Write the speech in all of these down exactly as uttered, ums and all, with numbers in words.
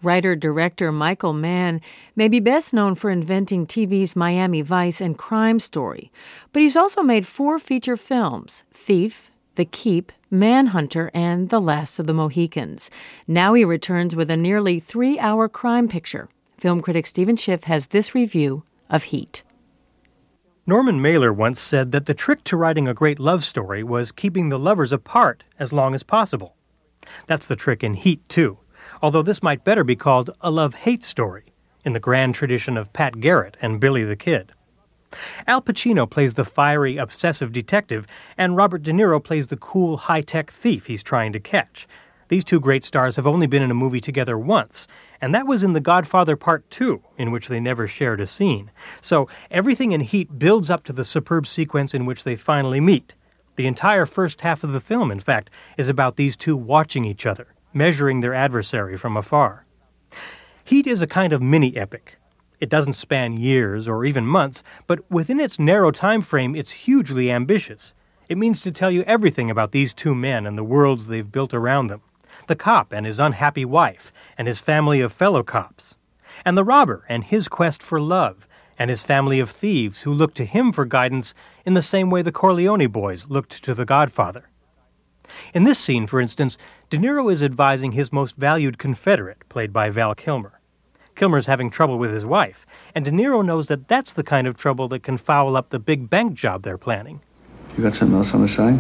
Writer-director Michael Mann may be best known for inventing T V's Miami Vice and Crime Story, but he's also made four feature films: Thief, The Keep, Manhunter, and The Last of the Mohicans. Now he returns with a nearly three-hour crime picture. Film critic Stephen Schiff has this review of Heat. Norman Mailer once said that the trick to writing a great love story was keeping the lovers apart as long as possible. That's the trick in Heat, too, although this might better be called a love-hate story, in the grand tradition of Pat Garrett and Billy the Kid. Al Pacino plays the fiery, obsessive detective, and Robert De Niro plays the cool, high-tech thief he's trying to catch. These two great stars have only been in a movie together once, and that was in The Godfather Part two, in which they never shared a scene. So everything in Heat builds up to the superb sequence in which they finally meet. The entire first half of the film, in fact, is about these two watching each other, measuring their adversary from afar. Heat is a kind of mini-epic. It doesn't span years or even months, but within its narrow time frame, it's hugely ambitious. It means to tell you everything about these two men and the worlds they've built around them. The cop and his unhappy wife, and his family of fellow cops. And the robber and his quest for love, and his family of thieves who look to him for guidance in the same way the Corleone boys looked to the Godfather. In this scene, for instance, De Niro is advising his most valued confederate, played by Val Kilmer. Kilmer's having trouble with his wife, and De Niro knows that that's the kind of trouble that can foul up the big bank job they're planning. You got something else on the side?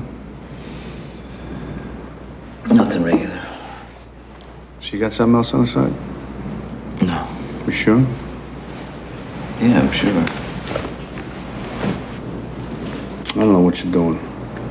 Nothing regular. She got something else on the side? No. You sure? Yeah, I'm sure. I don't know what you're doing.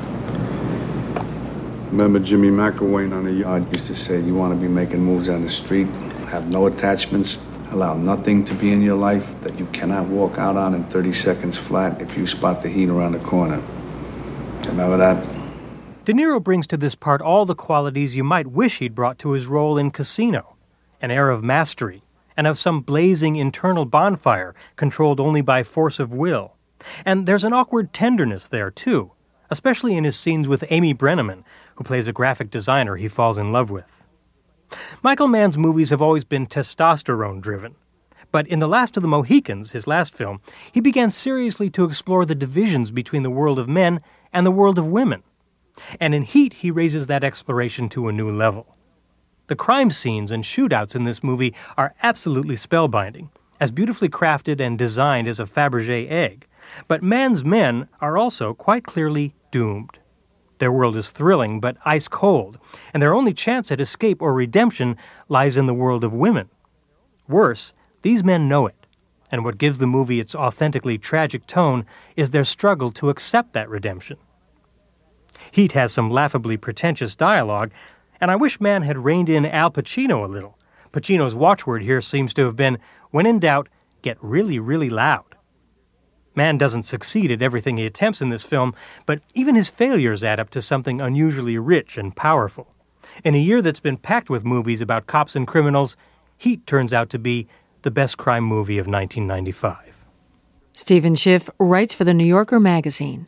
Remember Jimmy McElwain on the yard used to say, you want to be making moves on the street, have no attachments, allow nothing to be in your life that you cannot walk out on in thirty seconds flat if you spot the heat around the corner. Remember that? De Niro brings to this part all the qualities you might wish he'd brought to his role in Casino. An air of mastery, and of some blazing internal bonfire controlled only by force of will. And there's an awkward tenderness there, too, especially in his scenes with Amy Brenneman, who plays a graphic designer he falls in love with. Michael Mann's movies have always been testosterone-driven. But in The Last of the Mohicans, his last film, he began seriously to explore the divisions between the world of men and the world of women. And in Heat, he raises that exploration to a new level. The crime scenes and shootouts in this movie are absolutely spellbinding, as beautifully crafted and designed as a Fabergé egg. But Mann's men are also quite clearly doomed. Their world is thrilling but ice-cold, and their only chance at escape or redemption lies in the world of women. Worse, these men know it, and what gives the movie its authentically tragic tone is their struggle to accept that redemption. Heat has some laughably pretentious dialogue, and I wish Mann had reined in Al Pacino a little. Pacino's watchword here seems to have been, when in doubt, get really, really loud. Mann doesn't succeed at everything he attempts in this film, but even his failures add up to something unusually rich and powerful. In a year that's been packed with movies about cops and criminals, Heat turns out to be the best crime movie of nineteen ninety-five. Stephen Schiff writes for The New Yorker magazine.